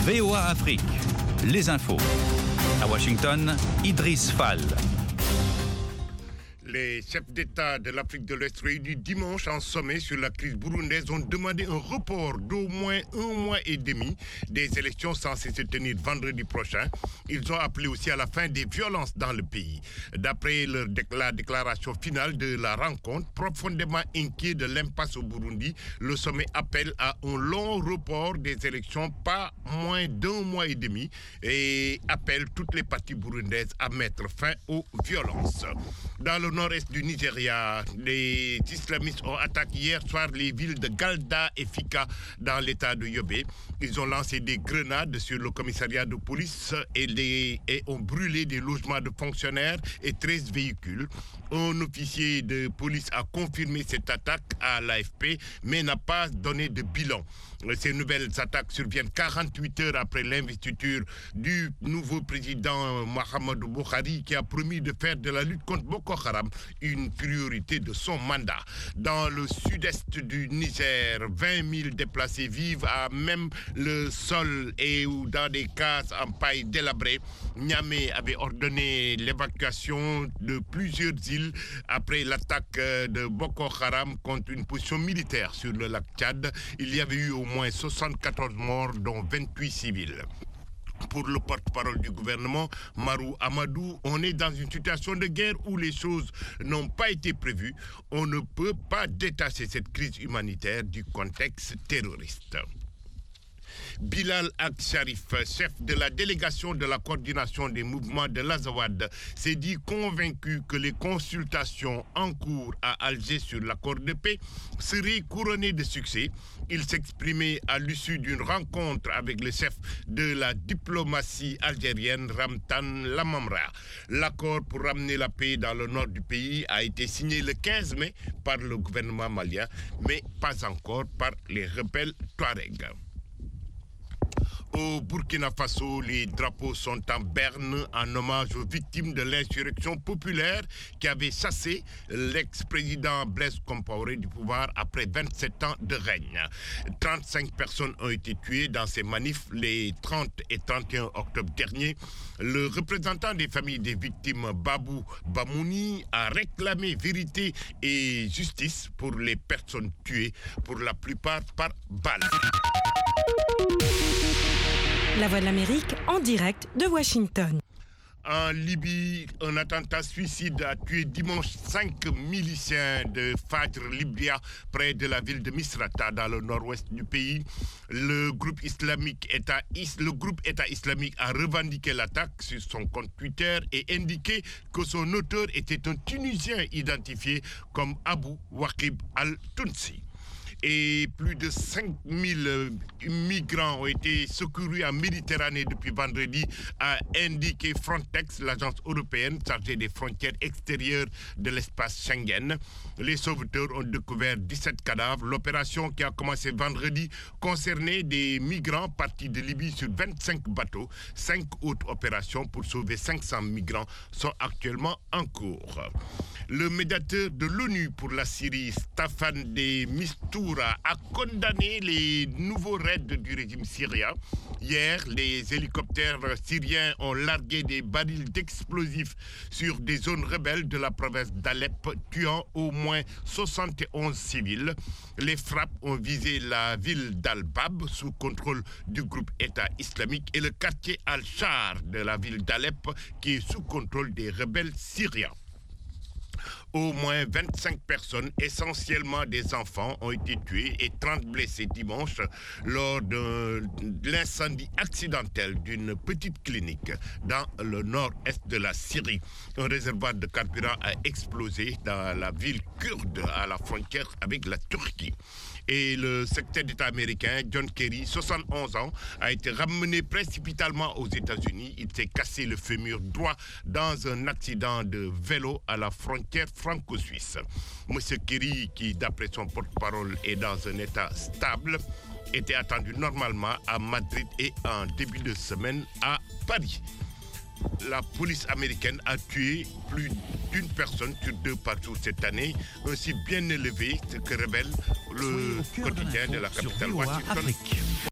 VOA Afrique, les infos. À Washington, Idriss Fall. Les chefs d'État de l'Afrique de l'Ouest réunis dimanche en sommet sur la crise burundaise ont demandé un report d'au moins 1 mois et demi des élections censées se tenir vendredi prochain. Ils ont appelé aussi à la fin des violences dans le pays. D'après la déclaration finale de la rencontre, profondément inquiet de l'impasse au Burundi, le sommet appelle à un long report des élections, pas moins d'1 mois et demi, et appelle toutes les parties burundaises à mettre fin aux violences. Dans le nord-est du Nigeria, les islamistes ont attaqué hier soir les villes de Galda et Fika dans l'état de Yobe. Ils ont lancé des grenades sur le commissariat de police et ont brûlé des logements de fonctionnaires et 13 véhicules. Un officier de police a confirmé cette attaque à l'AFP, mais n'a pas donné de bilan. Ces nouvelles attaques surviennent 48 heures après l'investiture du nouveau président Muhammadu Buhari, qui a promis de faire de la lutte contre Boko Haram une priorité de son mandat. Dans le sud-est du Niger, 20 000 déplacés vivent à même le sol et ou dans des cases en paille délabrée. Niamey avait ordonné l'évacuation de plusieurs îles après l'attaque de Boko Haram contre une position militaire sur le lac Tchad. Il y avait eu au moins 74 morts, dont 28 civils. Pour le porte-parole du gouvernement, Marou Amadou, on est dans une situation de guerre où les choses n'ont pas été prévues. On ne peut pas détacher cette crise humanitaire du contexte terroriste. Bilal Ag-Sharif, chef de la délégation de la coordination des mouvements de l'Azawad, s'est dit convaincu que les consultations en cours à Alger sur l'accord de paix seraient couronnées de succès. Il s'exprimait à l'issue d'une rencontre avec le chef de la diplomatie algérienne, Ramtan Lamamra. L'accord pour ramener la paix dans le nord du pays a été signé le 15 mai par le gouvernement malien, mais pas encore par les rebelles Touaregs. Au Burkina Faso, les drapeaux sont en berne en hommage aux victimes de l'insurrection populaire qui avait chassé l'ex-président Blaise Compaoré du pouvoir après 27 ans de règne. 35 personnes ont été tuées dans ces manifs les 30 et 31 octobre dernier. Le représentant des familles des victimes, Babou Bamouni, a réclamé vérité et justice pour les personnes tuées, pour la plupart par balle. La Voix de l'Amérique en direct de Washington. En Libye, un attentat suicide a tué dimanche 5 miliciens de Fajr Libya près de la ville de Misrata dans le nord-ouest du pays. Le groupe État islamique a revendiqué l'attaque sur son compte Twitter et indiqué que son auteur était un Tunisien identifié comme Abou Waqib al-Tounsi. Et plus de 5000 migrants ont été secourus en Méditerranée depuis vendredi, a indiqué Frontex, l'agence européenne chargée des frontières extérieures de l'espace Schengen. Les sauveteurs ont découvert 17 cadavres. L'opération qui a commencé vendredi concernait des migrants partis de Libye sur 25 bateaux. 5 autres opérations pour sauver 500 migrants sont actuellement en cours. Le médiateur de l'ONU pour la Syrie, Staffan de Mistura, a condamné les nouveaux raids du régime syrien. Hier, les hélicoptères syriens ont largué des barils d'explosifs sur des zones rebelles de la province d'Alep, tuant au moins 71 civils. Les frappes ont visé la ville d'Al-Bab, sous contrôle du groupe État islamique, et le quartier Al-Shar de la ville d'Alep, qui est sous contrôle des rebelles syriens. Au moins 25 personnes, essentiellement des enfants, ont été tuées et 30 blessés dimanche lors de l'incendie accidentel d'une petite clinique dans le nord-est de la Syrie. Un réservoir de carburant a explosé dans la ville kurde à la frontière avec la Turquie. Et le secrétaire d'État américain, John Kerry, 71 ans, a été ramené précipitalement aux États-Unis. Il s'est cassé le fémur droit dans un accident de vélo à la frontière franco-suisse. Monsieur Kerry, qui d'après son porte-parole est dans un état stable, était attendu normalement à Madrid et en début de semaine à Paris. La police américaine a tué plus d'une personne sur 2 par jour cette année, aussi bien élevé ce que révèle le quotidien de la capitale Washington.